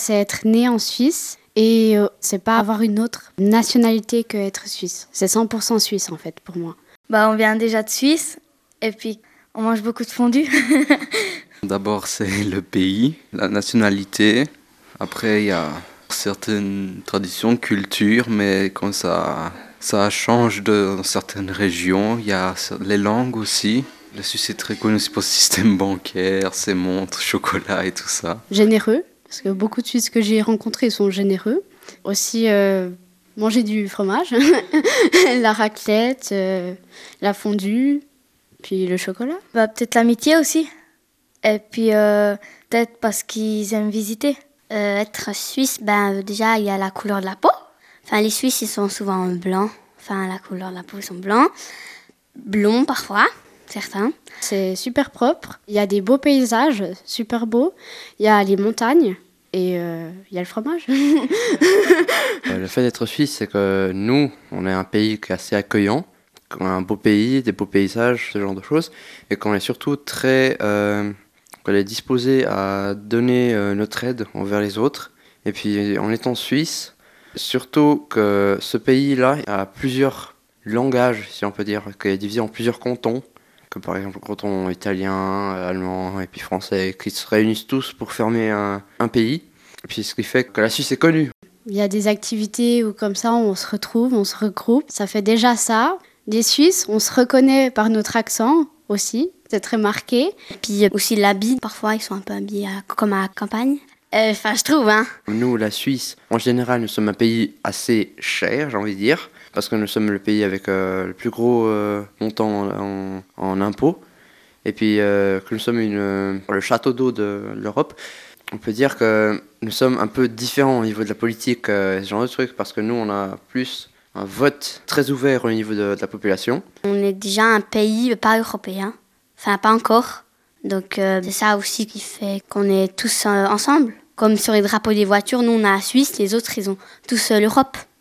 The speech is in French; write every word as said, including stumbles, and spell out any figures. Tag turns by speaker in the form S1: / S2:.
S1: c'est être né en Suisse et euh, c'est pas avoir une autre nationalité que être suisse. C'est cent pour cent suisse en fait pour moi.
S2: Bah, on vient déjà de Suisse et puis on mange beaucoup de fondue.
S3: D'abord, c'est le pays, la nationalité. Après, il y a certaines traditions, cultures, mais quand ça, ça change de, dans certaines régions, il y a les langues aussi. La Suisse est très connue aussi pour le système bancaire, ses montres, chocolat et tout ça.
S1: Généreux, parce que beaucoup de Suisses que j'ai rencontrés sont généreux. Aussi, euh, manger du fromage, la raclette, euh, la fondue, puis le chocolat.
S2: Bah, peut-être l'amitié aussi. Et puis euh, peut-être parce qu'ils aiment visiter.
S4: Euh, être suisse, ben, déjà, il y a la couleur de la peau. Enfin, les Suisses, ils sont souvent blancs. Enfin, la couleur de la peau, ils sont blancs. Blonds, parfois, certains.
S1: C'est super propre. Il y a des beaux paysages, super beaux. Il y a les montagnes et euh, il y a le fromage.
S5: euh, le fait d'être suisse, c'est que nous, on est un pays qui est assez accueillant. On a un beau pays, des beaux paysages, ce genre de choses. Et qu'on est surtout très... Euh, qu'on est disposé à donner euh, notre aide envers les autres. Et puis en étant suisse, surtout que ce pays-là a plusieurs langages, si on peut dire, qui est divisé en plusieurs cantons, comme par exemple le canton italien, allemand et puis français, qui se réunissent tous pour former un, un pays. Et puis ce qui fait que la Suisse est connue.
S1: Il y a des activités où comme ça on se retrouve, on se regroupe. Ça fait déjà ça. Les Suisses, on se reconnaît par notre accent aussi. C'est très marqué.
S4: Et puis aussi l'habit, parfois ils sont un peu habillés à, comme à la campagne. Enfin, euh, je trouve, hein.
S5: Nous, la Suisse, en général, nous sommes un pays assez cher, j'ai envie de dire, parce que nous sommes le pays avec euh, le plus gros euh, montant en, en impôts. Et puis euh, que nous sommes une, euh, le château d'eau de l'Europe. On peut dire que nous sommes un peu différents au niveau de la politique, euh, ce genre de trucs, parce que nous, on a plus un vote très ouvert au niveau de, de la population.
S4: On est déjà un pays pas européen. Enfin, pas encore. Donc, euh, c'est ça aussi qui fait qu'on est tous euh, ensemble. Comme sur les drapeaux des voitures, nous, on a la Suisse, les autres, ils ont tous euh, l'Europe.